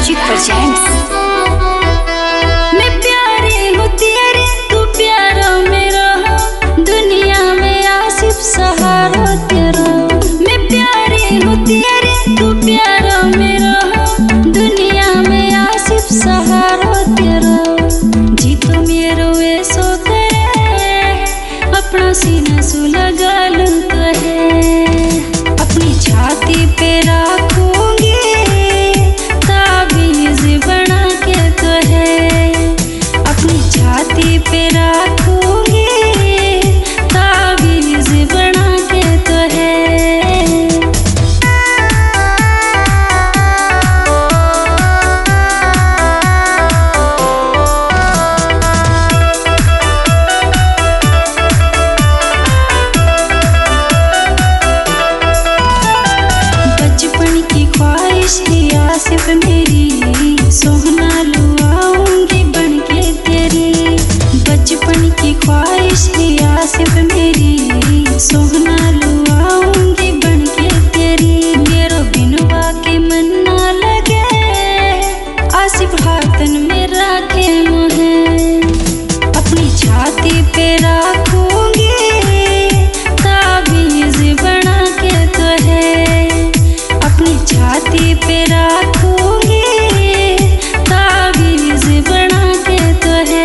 Music presents. मैं प्यारी हूँ तेरे, तू प्यारा मेरा, दुनिया में आसिफ सहारा तेरा। मैं प्यारी हूँ तेरे, तू प्यारा मेरा, दुनिया में आसिफ सहारा तेरा। जी तो मेरो ऐसो करे, अपना सीना सु लगा लूं कहे, अपनी छाती पे रखूंगी ताबीज बना के कहे, अपनी छाती पे रखूंगी ताबीज बना के कहे। बचपन की ख्वाहिश थी आसिफ मेरी, सोहना लुआऊंगी बन के तेरी। बचपन की ख्वाहिश थी आसिफ मेरी, सोहना लुआऊंगी बन के तेरी। मेरो बिनवा के मन ना लगे, आसिफ हाथन में रखे मुहे, अपनी छाती पे रखूंगी ताबीज बना के कहे, अपनी छाती पे रखूंगी ताबीज बना के कहे।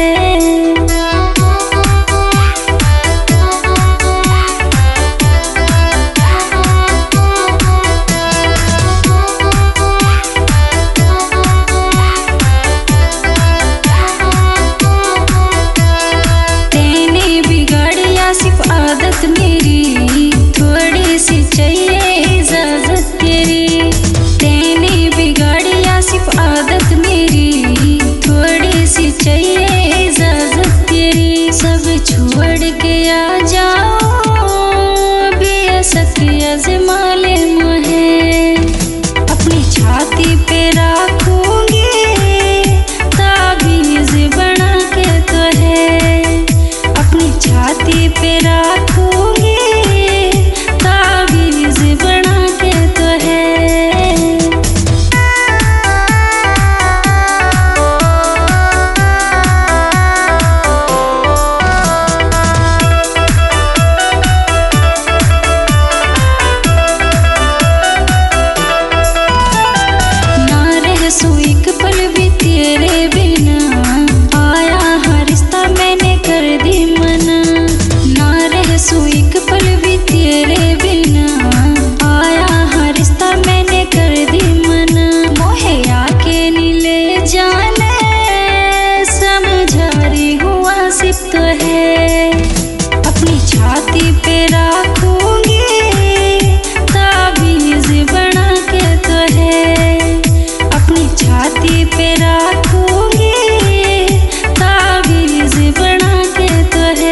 तेने बिगाड़ी आसिफ आदत मेरी, थोड़ी सी चाहिए इजाजत तेरी। तेने बिगाड़ी आसिफ आदत मेरी, थोड़ी सी चाहिए इजाजत तेरी। सब छोड़ के आ जाओ बेअसक अज़माले मुहे, अपनी छाती पे रखूंगी ताबीज बना के कहे, अपनी छाती पे रखूंगी ताबीज बना के कहे। ना रह सो एक पल भी तेरे बिना, आया हर रिश्ता मैंने कर दी मना। ना रह सो एक पल भी तेरे बिना, आया हर रिश्ता मैंने कर दी मना। मोहे आके नीले जाने, समझा रही हूँ आसिफ तो है, अपनी छाती पे रखूंगी ताबीज बना के कहे, अपनी छाती पे रखूंगी ताबीज बना के कहे।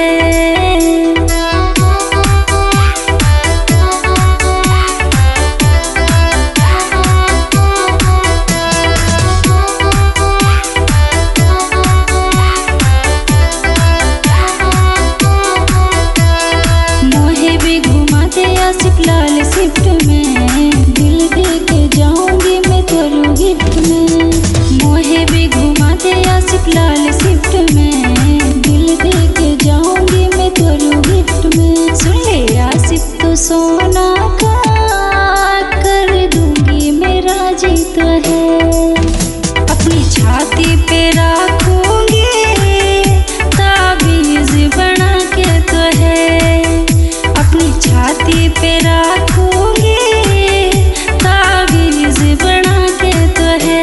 मोहे भी घुमा दे आसिफ लाल शिफ्ट में, दिल दे के जाऊंगी मैं तोरू गिफ्ट में। मोहे भी घुमा दे आसिफ लाल शिफ्ट में, दिल दे के जाऊंगी मैं तोरू गिफ्ट में। सुन ले आसिफ तो सोना का कर दूंगी मेरा जीत है, अपनी छाती पे रखूंगी ताबीज बना के कहे, अपनी छाती पे रखूंगी ताबीज बना के कहे।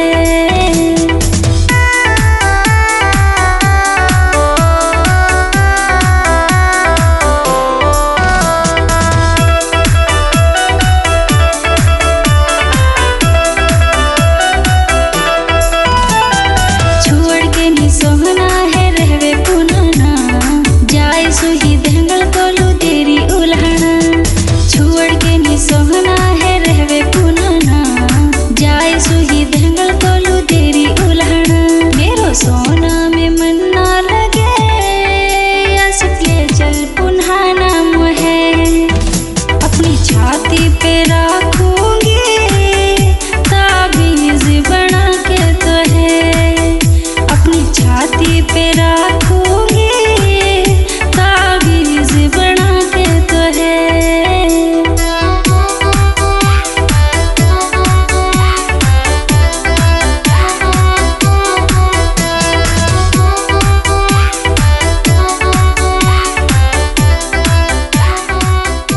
छोड़ के नी सोहना है रहवे पुनाना, जाए सुही दंगल कोलू तेरी उल्हना। छोड़ के नी सोहना है रहवे पुनाना, जाए सुही दंगल कोलू तेरी उल्हना। मेरो सोना में मन ना लगे, आसिफ ले चल पुन्हाना मुहे, अपनी छाती पे रखूंगी ताबीज बना रात